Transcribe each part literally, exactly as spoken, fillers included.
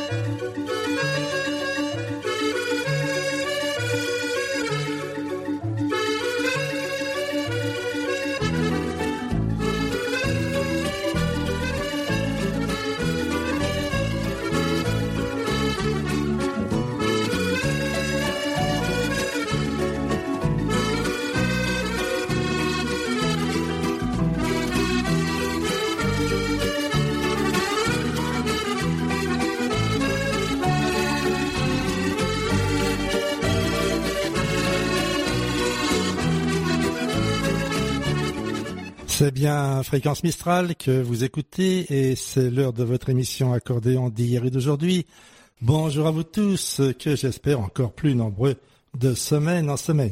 C'est bien Fréquence Mistral que vous écoutez et c'est l'heure de votre émission Accordéon d'hier et d'aujourd'hui. Bonjour à vous tous, que j'espère encore plus nombreux de semaine en semaine.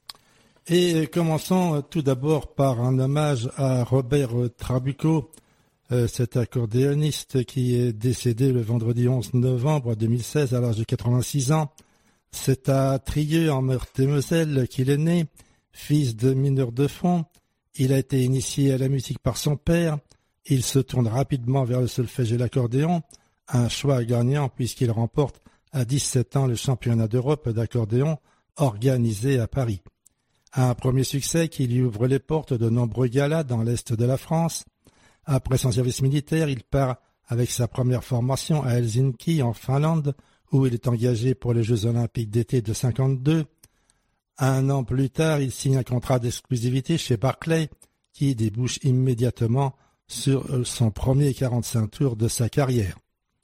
Et commençons tout d'abord par un hommage à Robert Trabucco, euh, cet accordéoniste qui est décédé le vendredi onze novembre deux mille seize à l'âge de quatre-vingt-six ans. C'est à Trieux en Meurthe-et-Moselle qu'il est né, fils de mineur de fond. Il a été initié à la musique par son père. Il se tourne rapidement vers le solfège et l'accordéon, un choix gagnant puisqu'il remporte à dix-sept ans le championnat d'Europe d'accordéon organisé à Paris. Un premier succès qui lui ouvre les portes de nombreux galas dans l'est de la France. Après son service militaire, il part avec sa première formation à Helsinki en Finlande où il est engagé pour les Jeux olympiques d'été de cinquante-deux. Un an plus tard, il signe un contrat d'exclusivité chez Barclay qui débouche immédiatement sur son premier quarante-cinq tours de sa carrière.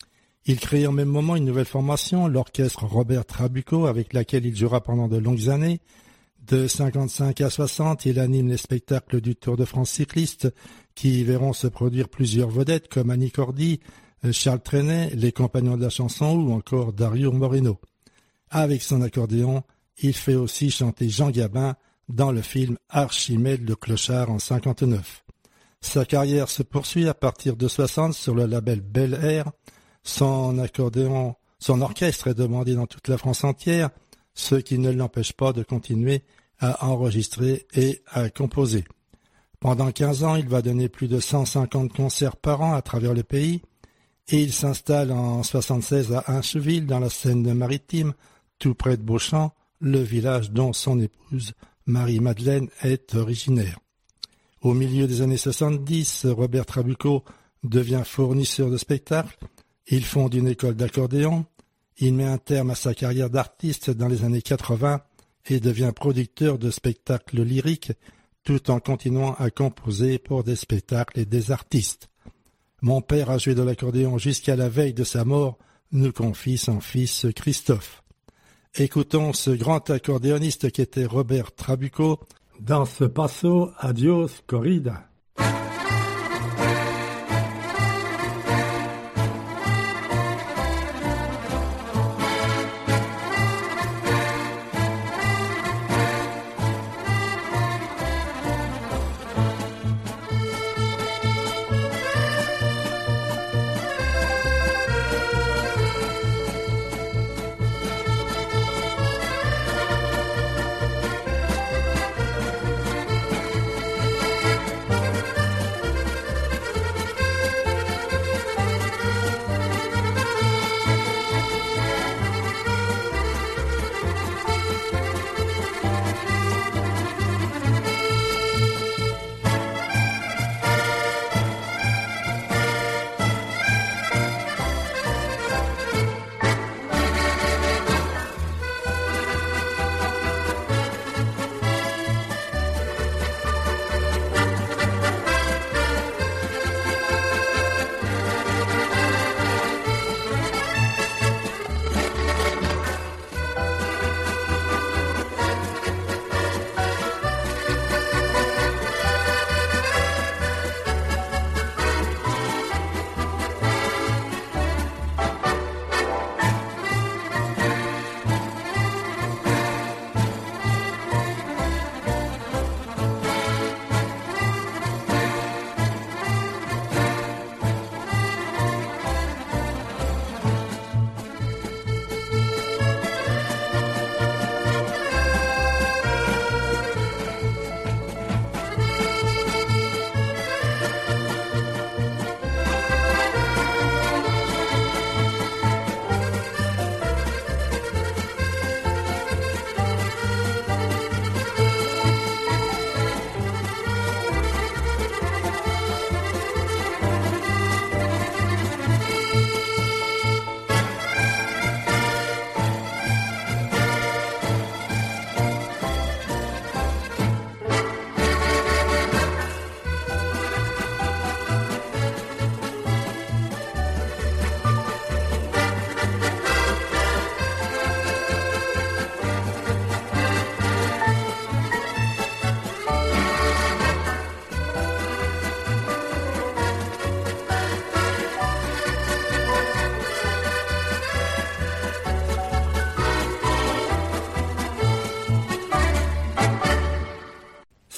Il crée au même moment une nouvelle formation, l'orchestre Robert Trabucco, avec laquelle il jouera pendant de longues années. De cinquante-cinq à soixante, il anime les spectacles du Tour de France cycliste qui verront se produire plusieurs vedettes comme Annie Cordy, Charles Trenet, les Compagnons de la Chanson ou encore Dario Moreno. Avec son accordéon, il fait aussi chanter Jean Gabin dans le film Archimède le clochard en cinquante-neuf. Sa carrière se poursuit à partir de soixante sur le label Bel Air. Son accordéon, son orchestre est demandé dans toute la France entière, ce qui ne l'empêche pas de continuer à enregistrer et à composer. Pendant quinze ans, il va donner plus de cent cinquante concerts par an à travers le pays et il s'installe en soixante-seize à Incheville dans la Seine-Maritime, tout près de Beauchamp, le village dont son épouse Marie-Madeleine est originaire. Au milieu des années soixante-dix, Robert Trabucco devient fournisseur de spectacles. Il fonde une école d'accordéon. Il met un terme à sa carrière d'artiste dans les années quatre-vingts et devient producteur de spectacles lyriques tout en continuant à composer pour des spectacles et des artistes. Mon père a joué de l'accordéon jusqu'à la veille de sa mort, nous confie son fils Christophe. Écoutons ce grand accordéoniste qui était Robert Trabucco dans ce passo Adios Corrida. Thank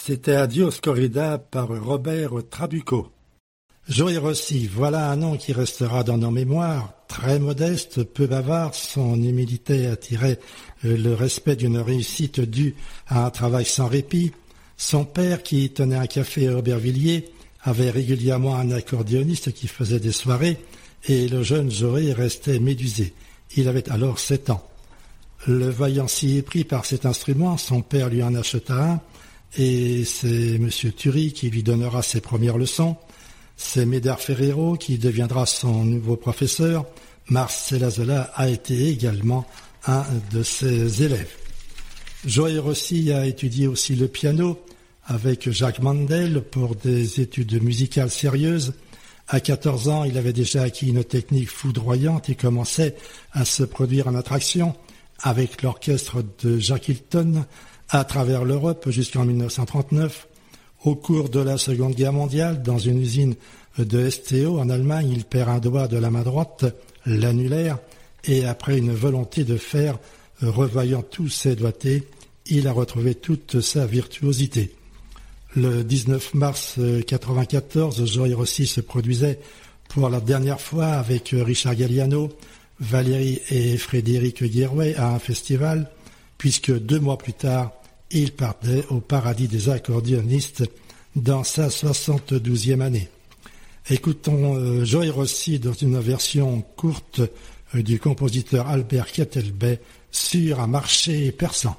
C'était Adios Corrida par Robert Trabucco. Joey Rossi, voilà un nom qui restera dans nos mémoires. Très modeste, peu bavard, son humilité attirait le respect d'une réussite due à un travail sans répit. Son père, qui tenait un café à Aubervilliers, avait régulièrement un accordéoniste qui faisait des soirées, et le jeune Joey restait médusé. Il avait alors sept ans. Le voyant si épris par cet instrument, son père lui en acheta un, et c'est M. Thury qui lui donnera ses premières leçons. C'est Médard Ferrero qui deviendra son nouveau professeur. Marcel Azola a été également un de ses élèves. Joey Rossi a étudié aussi le piano avec Jacques Mandel pour des études musicales sérieuses. À quatorze ans, il avait déjà acquis une technique foudroyante et commençait à se produire en attraction avec l'orchestre de Jacques Hilton à travers l'Europe jusqu'en mille neuf cent trente-neuf. Au cours de la Seconde Guerre mondiale, dans une usine de S T O en Allemagne, il perd un doigt de la main droite, l'annulaire, et après une volonté de faire, revoyant tous ses doigtés, il a retrouvé toute sa virtuosité. Le dix-neuf mars quatre-vingt-quatorze, Joey Rossi se produisait pour la dernière fois avec Richard Galliano, Valérie et Frédéric Guérouet à un festival, puisque deux mois plus tard, il partait au paradis des accordéonistes dans sa soixante-douzième année. Écoutons euh, Joey Rossi dans une version courte euh, du compositeur Albert Kettelbey sur un marché persan.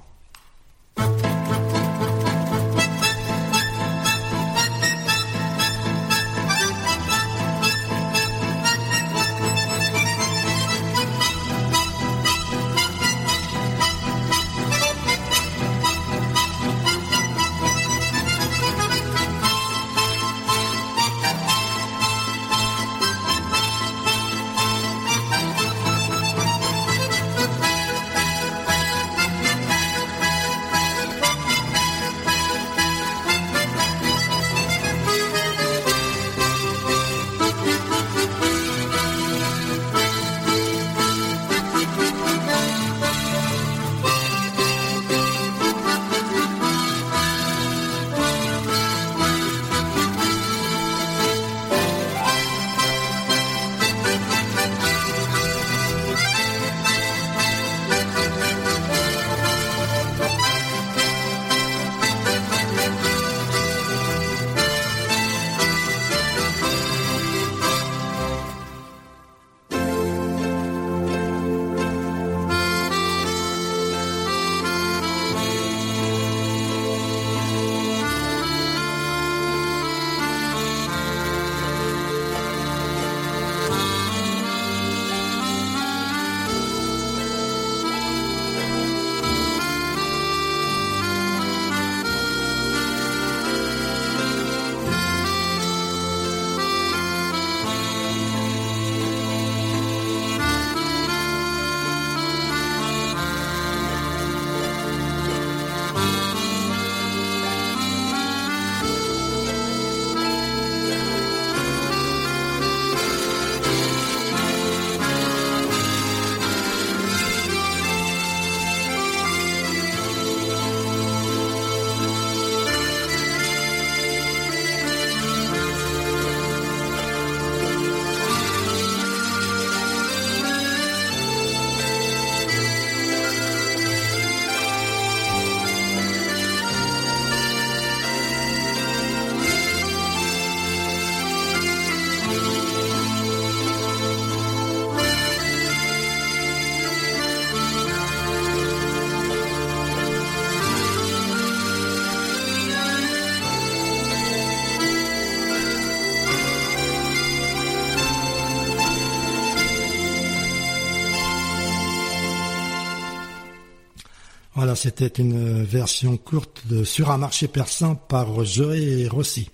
Voilà, c'était une version courte de Sur un marché persan par Joey Rossi.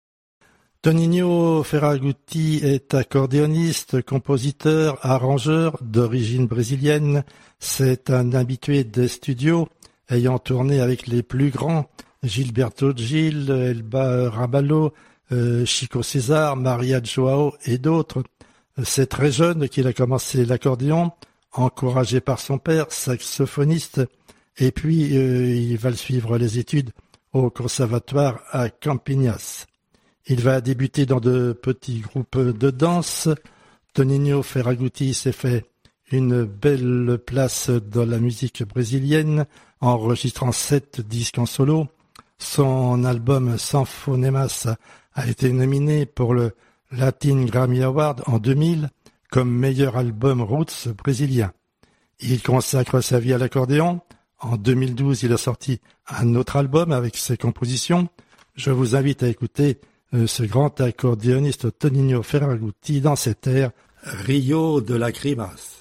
Tonino Ferragutti est accordéoniste, compositeur, arrangeur d'origine brésilienne. C'est un habitué des studios, ayant tourné avec les plus grands, Gilberto Gil, Elba Ramalho, euh, Chico César, Maria Joao et d'autres. C'est très jeune qu'il a commencé l'accordéon, encouragé par son père, saxophoniste, et puis euh, il va le suivre les études au conservatoire à Campinas. Il va débuter dans de petits groupes de danse. Toninho Ferragutti s'est fait une belle place dans la musique brésilienne, enregistrant sept disques en solo. Son album Sanfonemas a été nominé pour le Latin Grammy Award en deux mille comme meilleur album roots brésilien. Il consacre sa vie à l'accordéon. En deux mille douze, il a sorti un autre album avec ses compositions. Je vous invite à écouter ce grand accordéoniste Toninho Ferragutti dans cet air Rio de Lágrimas.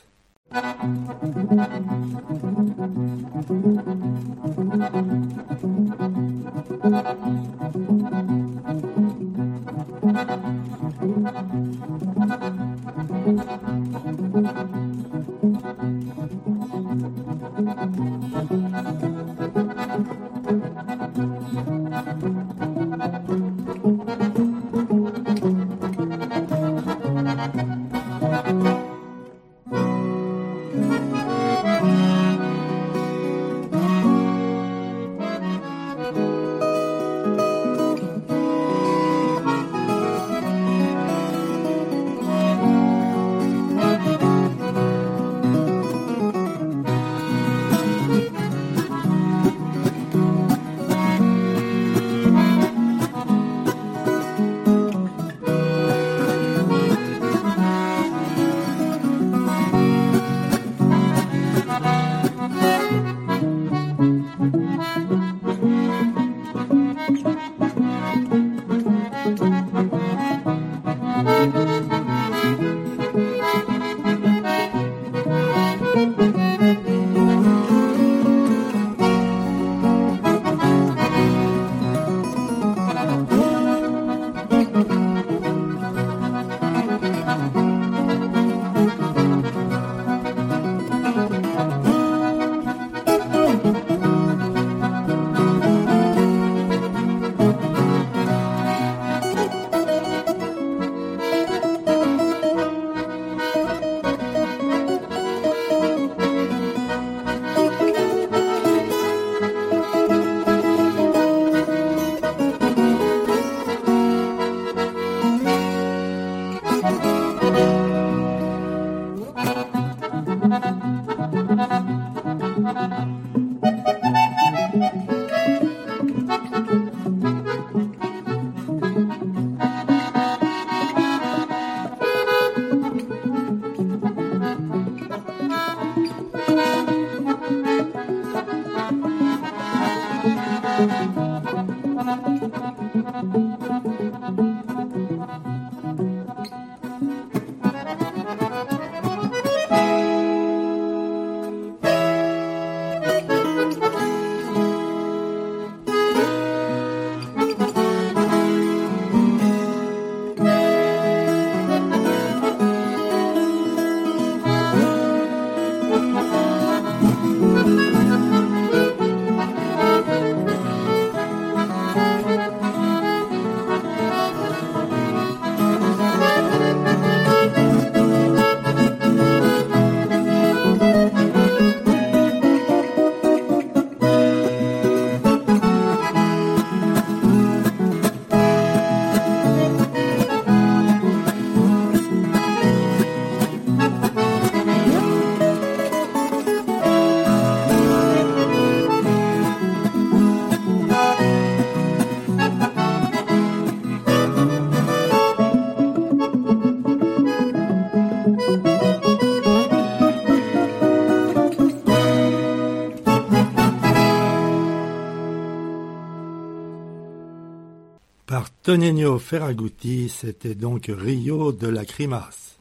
Par Toninho Ferragutti, c'était donc Rio de Lágrimas.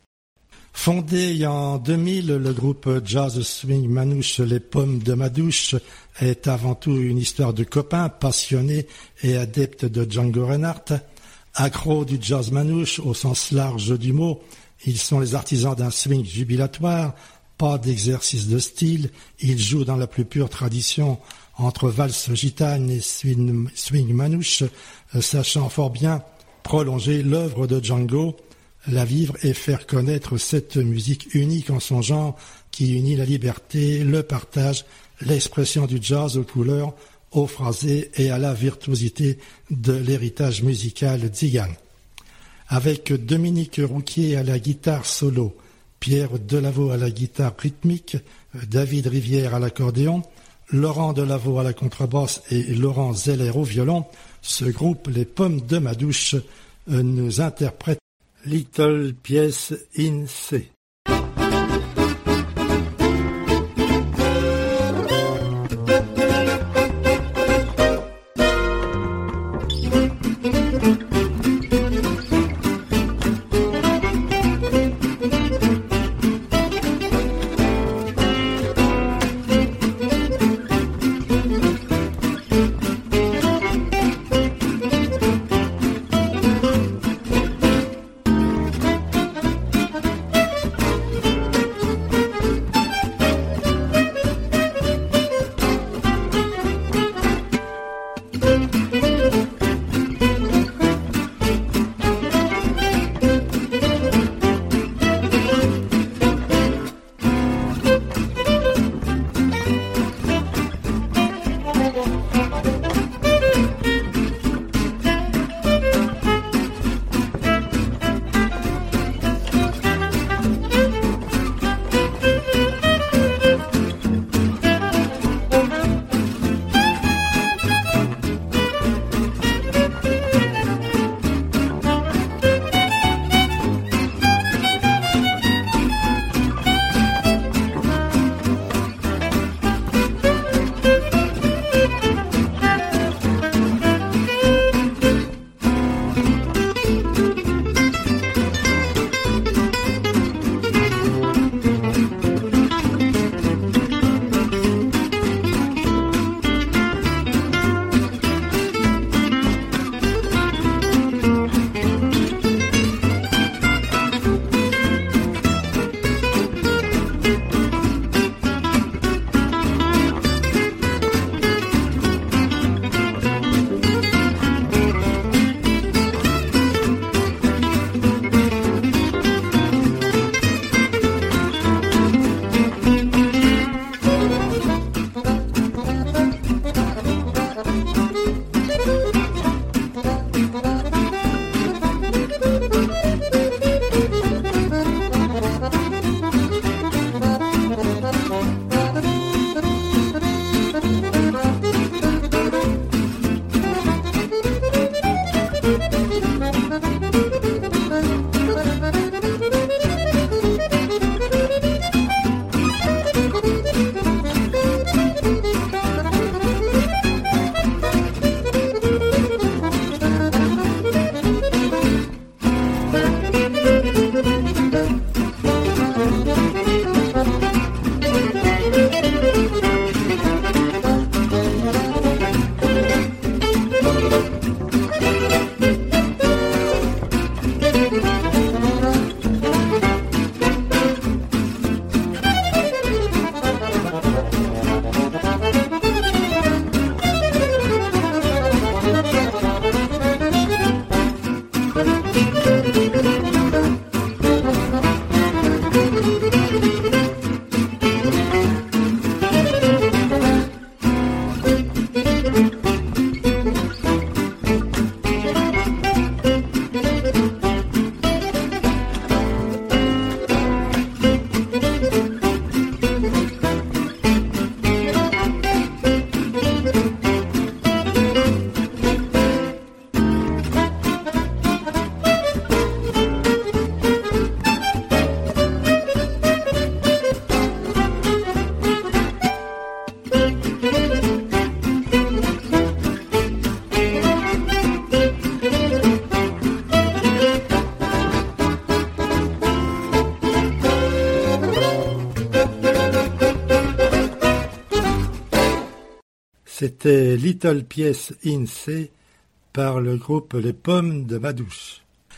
Fondé en deux mille, le groupe Jazz Swing Manouche Les Pommes de Madouche est avant tout une histoire de copains passionnés et adeptes de Django Reinhardt. Accros du jazz manouche au sens large du mot, ils sont les artisans d'un swing jubilatoire, pas d'exercice de style, ils jouent dans la plus pure tradition entre valse gitane et swing, swing manouche, sachant fort bien prolonger l'œuvre de Django, la vivre et faire connaître cette musique unique en son genre qui unit la liberté, le partage, l'expression du jazz aux couleurs au phrasé et à la virtuosité de l'héritage musical tzigane. Avec Dominique Rouquier à la guitare solo, Pierre Delaveau à la guitare rythmique, David Rivière à l'accordéon, Laurent Delaveau à la contrebasse et Laurent Zeller au violon, ce groupe Les Pommes de Madouche nous interprète Little Pièce in C. C'était Little Pièce in C par le groupe Les Pommes de Madouche.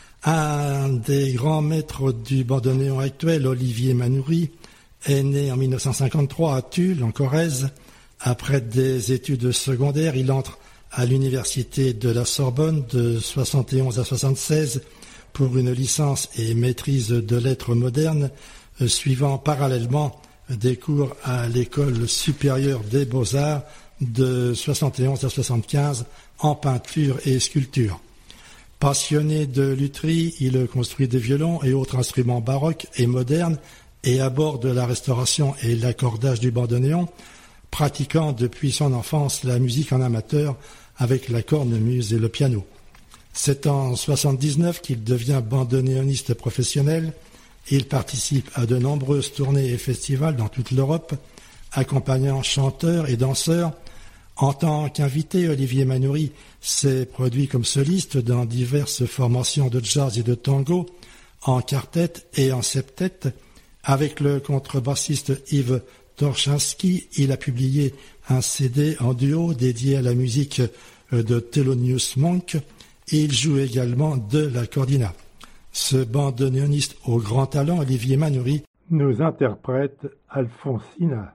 Un des grands maîtres du bandoneon actuel, Olivier Manoury, est né en mille neuf cent cinquante-trois à Tulle, en Corrèze. Après des études secondaires, il entre à l'université de la Sorbonne de soixante et onze à soixante-seize pour une licence et maîtrise de lettres modernes, suivant parallèlement des cours à l'école supérieure des beaux-arts de soixante et onze à soixante-quinze en peinture et sculpture. Passionné de lutherie, il construit des violons et autres instruments baroques et modernes et aborde la restauration et l'accordage du bandoneon, pratiquant depuis son enfance la musique en amateur avec la cornemuse et le piano. C'est en soixante-dix-neuf qu'il devient bandoneoniste professionnel. Il participe à de nombreuses tournées et festivals dans toute l'Europe, accompagnant chanteurs et danseurs. En tant qu'invité, Olivier Manoury s'est produit comme soliste dans diverses formations de jazz et de tango, en quartet et en septet. Avec le contrebassiste Yves Torchinski, il a publié un C D en duo dédié à la musique de Thelonious Monk. Il joue également de la cordina. Ce bandoneoniste au grand talent, Olivier Manoury, nous interprète Alfonsina.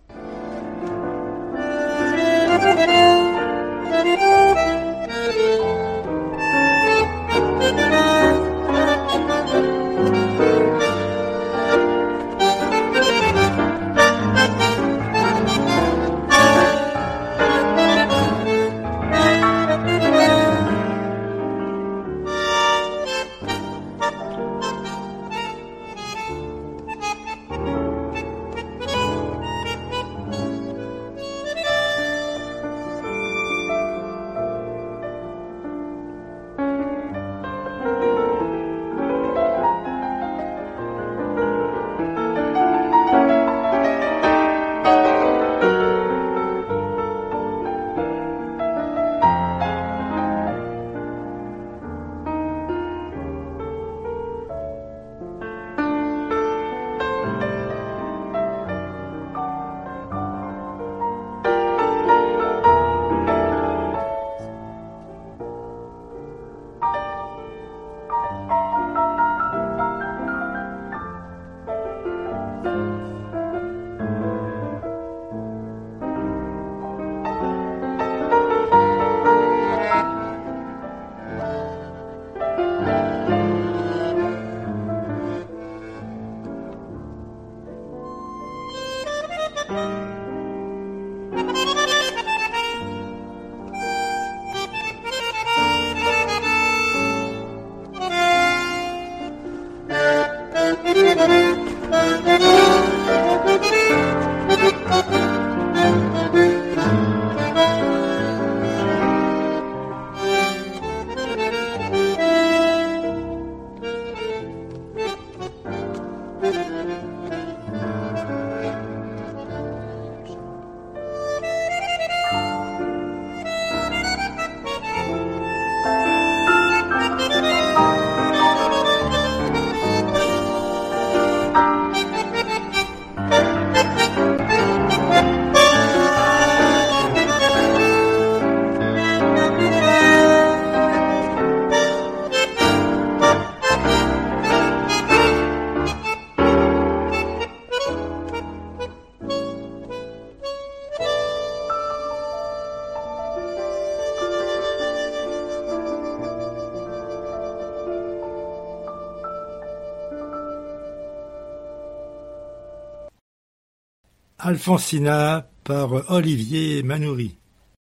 Alfonsina par Olivier Manoury.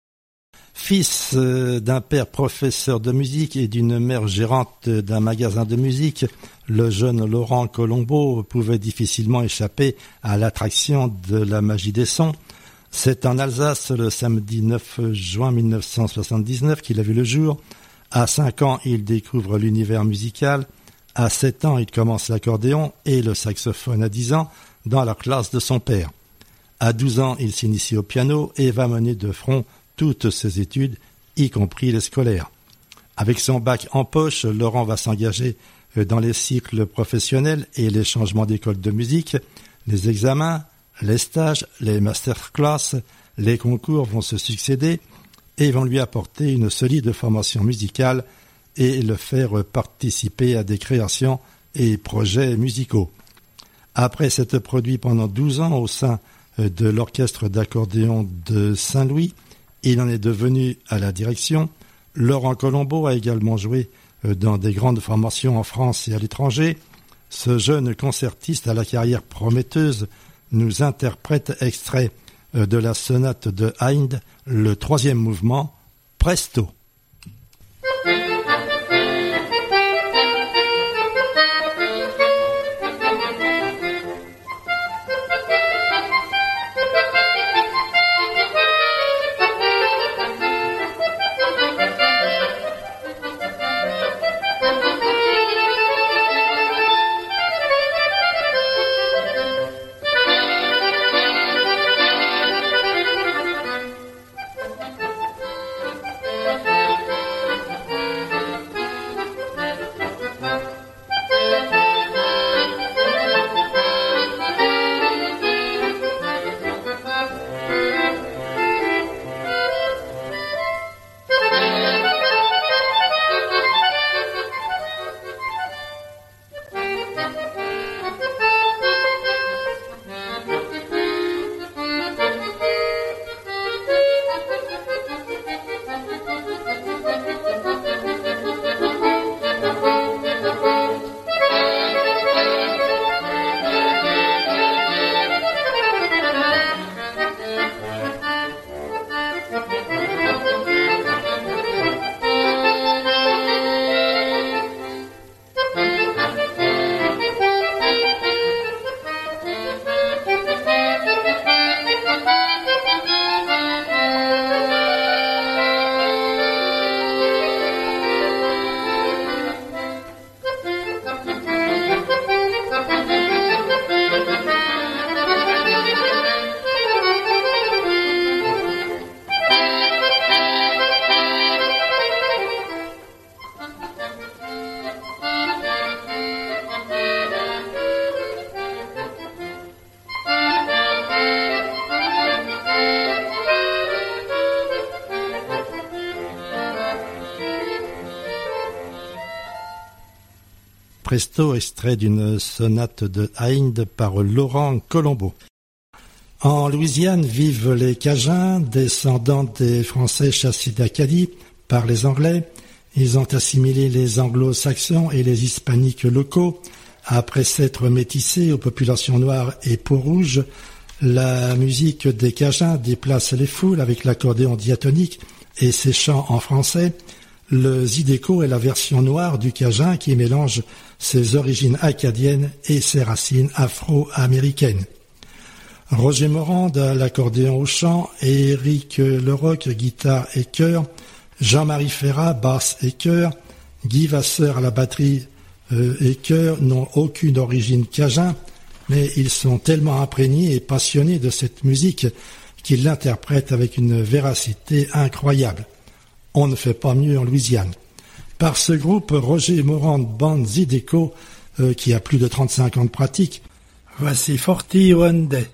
Fils d'un père professeur de musique et d'une mère gérante d'un magasin de musique, le jeune Laurent Colombo pouvait difficilement échapper à l'attraction de la magie des sons. C'est en Alsace, le samedi neuf juin mille neuf cent soixante-dix-neuf, qu'il a vu le jour. À cinq ans, il découvre l'univers musical. À sept ans, il commence l'accordéon et le saxophone à dix ans dans la classe de son père. À douze ans, il s'initie au piano et va mener de front toutes ses études, y compris les scolaires. Avec son bac en poche, Laurent va s'engager dans les cycles professionnels et les changements d'école de musique. Les examens, les stages, les masterclass, les concours vont se succéder et vont lui apporter une solide formation musicale et le faire participer à des créations et projets musicaux. Après s'être produit pendant douze ans au sein de l'orchestre d'accordéon de Saint-Louis, il en est devenu à la direction. Laurent Colombo a également joué dans des grandes formations en France et à l'étranger. Ce jeune concertiste à la carrière prometteuse nous interprète extrait de la sonate de Haydn, le troisième mouvement, Presto. Presto, extrait d'une sonate de Haydn par Laurent Colombo. En Louisiane vivent les Cajuns, descendants des Français chassés d'Acadie par les Anglais. Ils ont assimilé les anglo-saxons et les hispaniques locaux. Après s'être métissés aux populations noires et peau-rouge, la musique des Cajuns déplace les foules avec l'accordéon diatonique et ses chants en français. Le zydeco est la version noire du Cajun qui mélange ses origines acadiennes et ses racines afro-américaines. Roger Morand à l'accordéon au chant, et Éric Leroc, guitare et chœur, Jean-Marie Ferrat, basse et chœur, Guy Vasseur à la batterie euh, et chœur n'ont aucune origine cajun, mais ils sont tellement imprégnés et passionnés de cette musique qu'ils l'interprètent avec une véracité incroyable. On ne fait pas mieux en Louisiane. Par ce groupe, Roger Morand Band Zydeco, euh, qui a plus de trente-cinq ans de pratique, voici forty-one Day.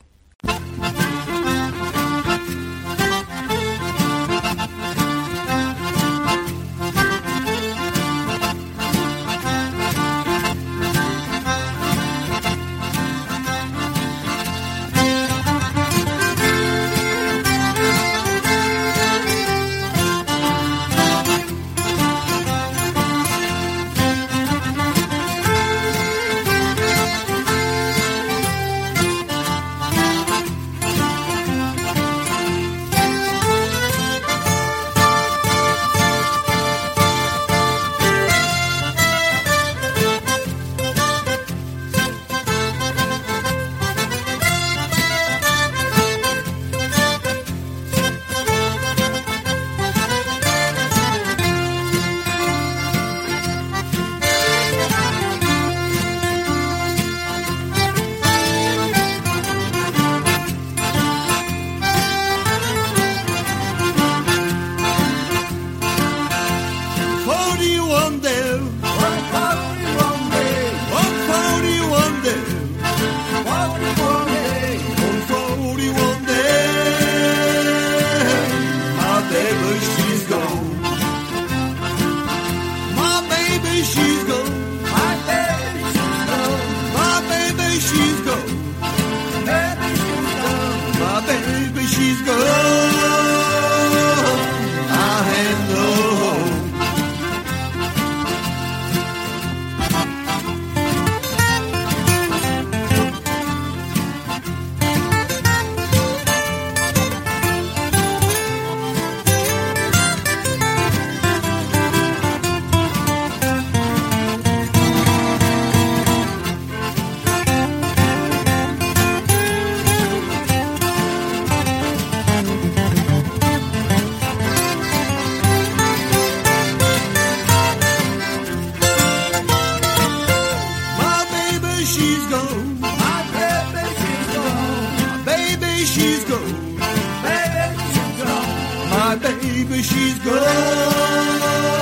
baby, she's gone. Baby, she's gone. My baby, she's gone.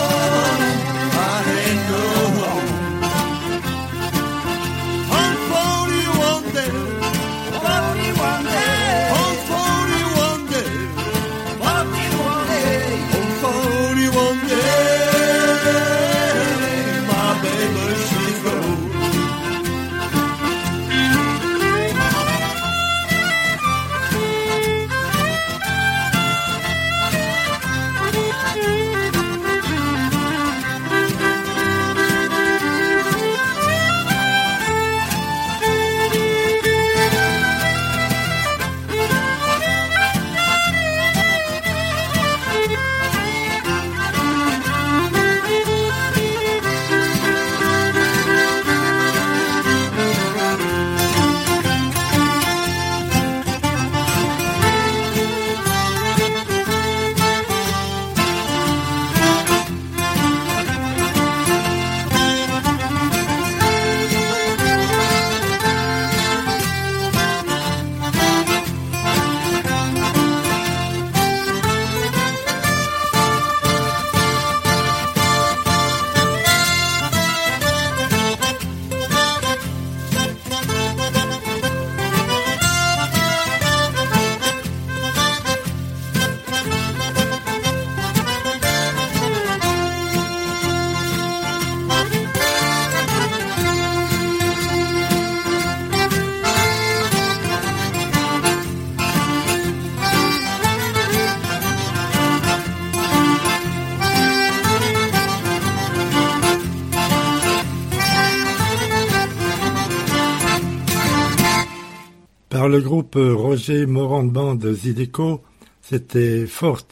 I ain't no home. On forty-one day, forty-one day, on forty-one day, forty-one day, on forty-one day, my baby, she's gone. Par le groupe Roger Morand Band Zydeco, c'était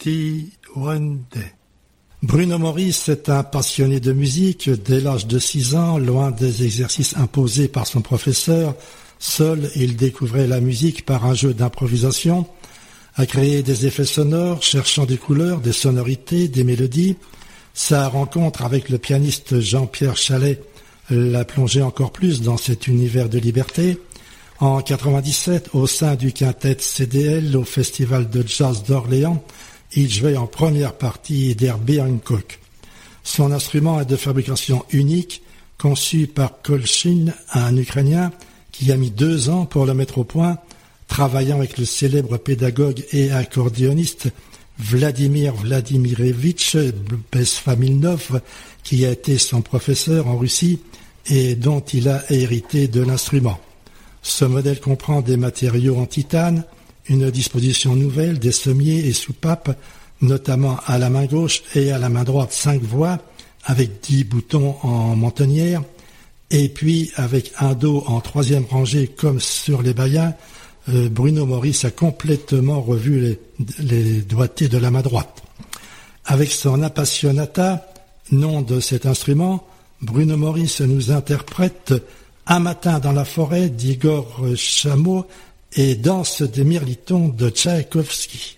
forty-one Day. Bruno Maurice est un passionné de musique. Dès l'âge de six ans, loin des exercices imposés par son professeur, seul il découvrait la musique par un jeu d'improvisation, a créé des effets sonores, cherchant des couleurs, des sonorités, des mélodies. Sa rencontre avec le pianiste Jean-Pierre Chalet l'a plongé encore plus dans cet univers de liberté. En quatre-vingt-dix-sept, au sein du quintet C D L au Festival de Jazz d'Orléans, il jouait en première partie d'Herbie Hancock. Son instrument est de fabrication unique, conçu par Kolchin, un Ukrainien qui a mis deux ans pour le mettre au point, travaillant avec le célèbre pédagogue et accordéoniste Vladimir Vladimirovitch Besfamilnov, qui a été son professeur en Russie et dont il a hérité de l'instrument. Ce modèle comprend des matériaux en titane, une disposition nouvelle, des sommiers et soupapes, notamment à la main gauche et à la main droite cinq voix, avec dix boutons en mentonnière, et puis avec un dos en troisième rangée comme sur les Bayins. euh, Bruno Maurice a complètement revu les, les doigtés de la main droite. Avec son Appassionata, nom de cet instrument, Bruno Maurice nous interprète Un matin dans la forêt d'Igor Chameau et Danse des Mirlitons de Tchaïkovski.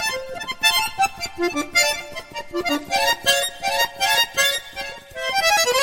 Thank you.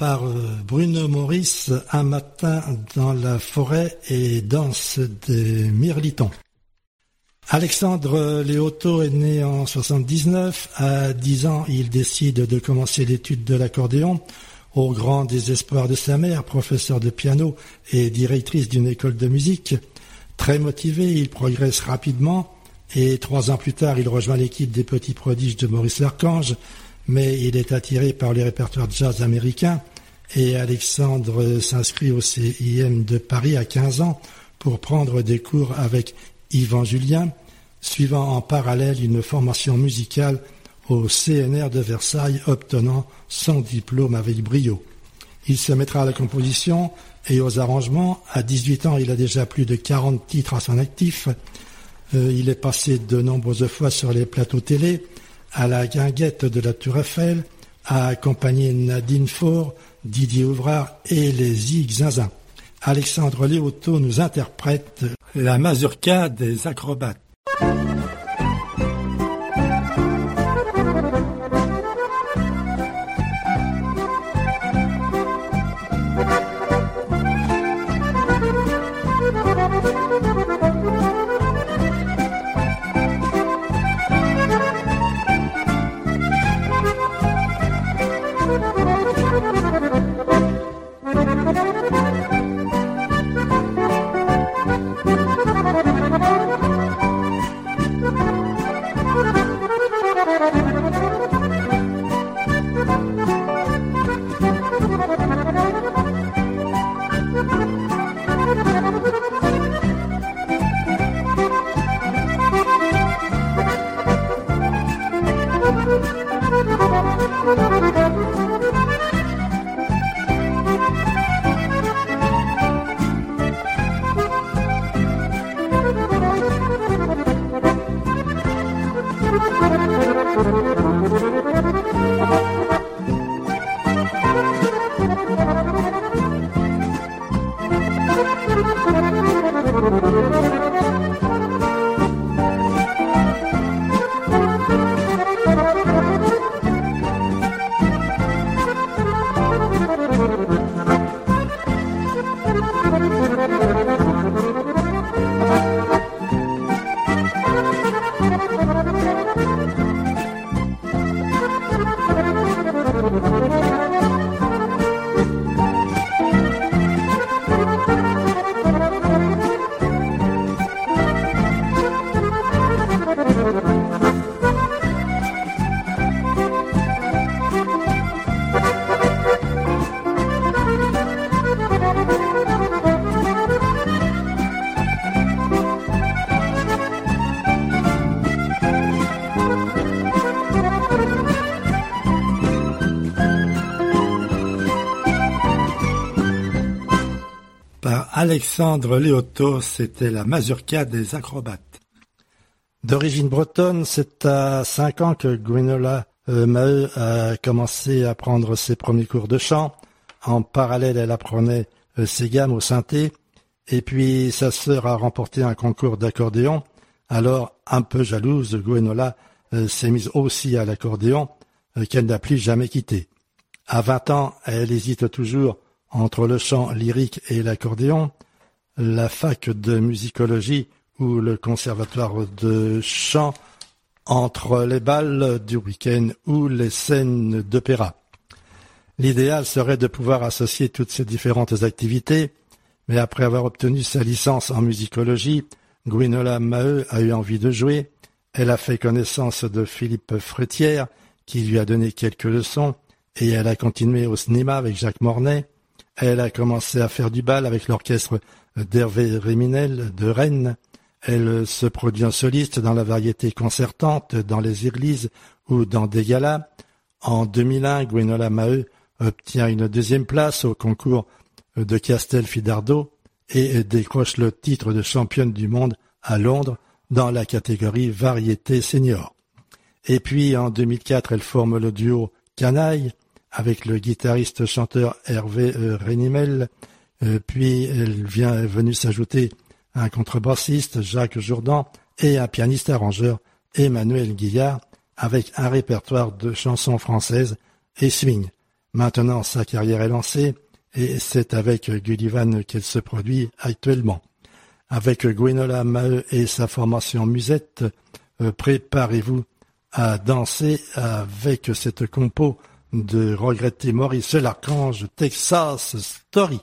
par Bruno Maurice, Un matin dans la forêt et danse des mirlitons. Alexandre Léoto est né en soixante-dix-neuf. À dix ans, il décide de commencer l'étude de l'accordéon, au grand désespoir de sa mère, professeure de piano et directrice d'une école de musique. Très motivé, il progresse rapidement et trois ans plus tard, il rejoint l'équipe des Petits Prodiges de Maurice Larchange, mais il est attiré par le répertoire jazz américain et Alexandre s'inscrit au C I M de Paris à quinze ans pour prendre des cours avec Yvan Julien, suivant en parallèle une formation musicale au C N R de Versailles, obtenant son diplôme avec brio. Il se mettra à la composition et aux arrangements. À dix-huit ans, il a déjà plus de quarante titres à son actif. Euh, il est passé de nombreuses fois sur les plateaux télé, à la guinguette de la Tour Eiffel, a accompagné Nadine Faure, Didier Ouvrard et les Zig Zinzin. Alexandre Léoto nous interprète la mazurka des acrobates. Alexandre Léoto, c'était la mazurka des acrobates. D'origine bretonne, c'est à cinq ans que Gwenola euh, Maheu a commencé à prendre ses premiers cours de chant. En parallèle, elle apprenait euh, ses gammes au synthé. Et puis, sa sœur a remporté un concours d'accordéon. Alors, un peu jalouse, Gwenola euh, s'est mise aussi à l'accordéon, euh, qu'elle n'a plus jamais quitté. À vingt ans, elle hésite toujours entre le chant lyrique et l'accordéon, la fac de musicologie ou le conservatoire de chant, entre les balles du week-end ou les scènes d'opéra. L'idéal serait de pouvoir associer toutes ces différentes activités, mais après avoir obtenu sa licence en musicologie, Gwenola Maheu a eu envie de jouer. Elle a fait connaissance de Philippe Frétière, qui lui a donné quelques leçons, et elle a continué au cinéma avec Jacques Mornay. Elle a commencé à faire du bal avec l'orchestre d'Hervé Réminel de Rennes. Elle se produit en soliste dans la variété concertante, dans les églises ou dans des galas. En deux mille un, Gwenola Maheu obtient une deuxième place au concours de Castelfidardo et décroche le titre de championne du monde à Londres dans la catégorie variété senior. Et puis en deux mille quatre, elle forme le duo Canaille avec le guitariste-chanteur Hervé euh, Rénimel, euh, puis elle vient est venue s'ajouter un contrebassiste, Jacques Jourdan, et un pianiste-arrangeur, Emmanuel Guillard, avec un répertoire de chansons françaises et swing. Maintenant, sa carrière est lancée et c'est avec Gullivan qu'elle se produit actuellement. Avec Gwenola Maheu et sa formation Musette, euh, préparez-vous à danser avec cette compo de regretté Maurice L'archange, Texas Story.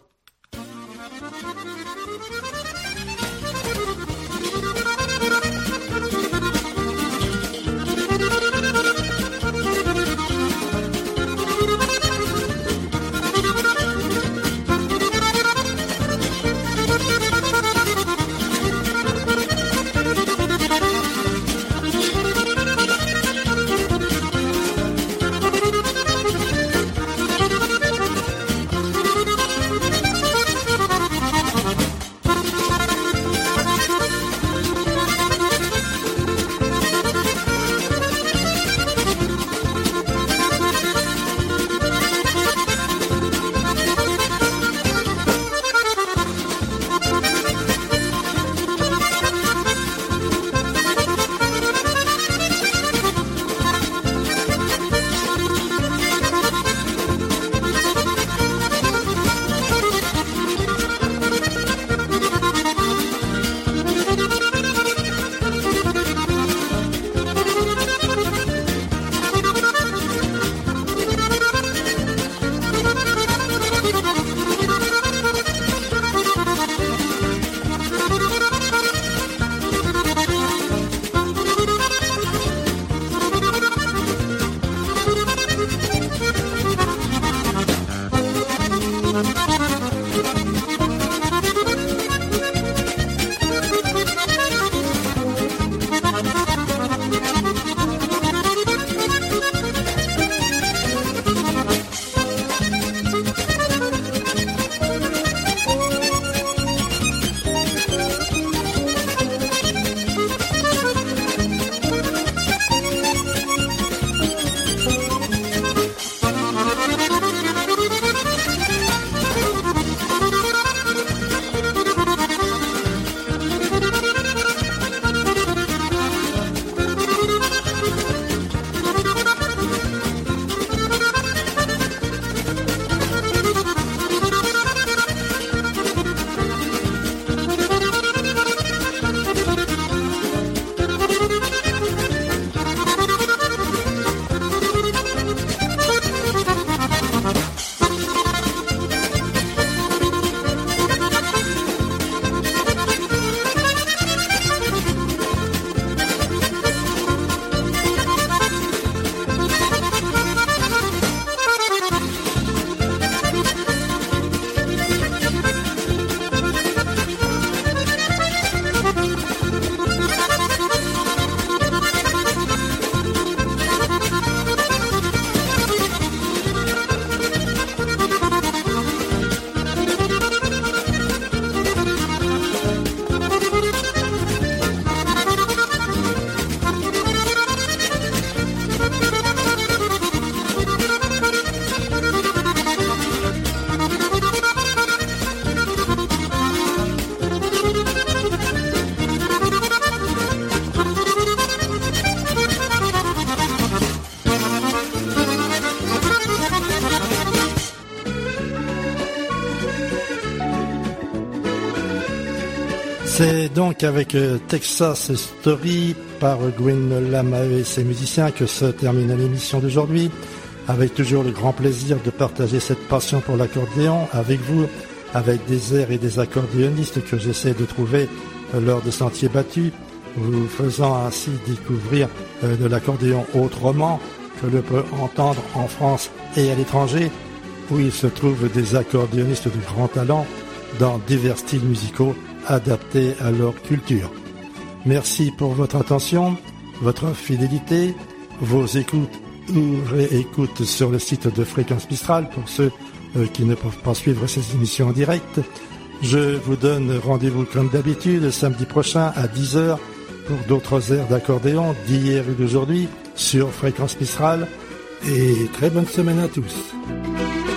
C'est donc avec Texas Story par Gwenola Maheu et ses musiciens que se termine l'émission d'aujourd'hui, avec toujours le grand plaisir de partager cette passion pour l'accordéon avec vous, avec des airs et des accordéonistes que j'essaie de trouver lors de Sentiers Battus, vous faisant ainsi découvrir de l'accordéon autrement que l'on peut entendre en France et à l'étranger, où il se trouve des accordéonistes de grand talent dans divers styles musicaux adaptés à leur culture. Merci pour votre attention, votre fidélité, vos écoutes ou réécoutes sur le site de Fréquence Mistral pour ceux euh, qui ne peuvent pas suivre ces émissions en direct. Je vous donne rendez-vous comme d'habitude samedi prochain à dix heures pour d'autres airs d'accordéon d'hier et d'aujourd'hui sur Fréquence Mistral, et très bonne semaine à tous.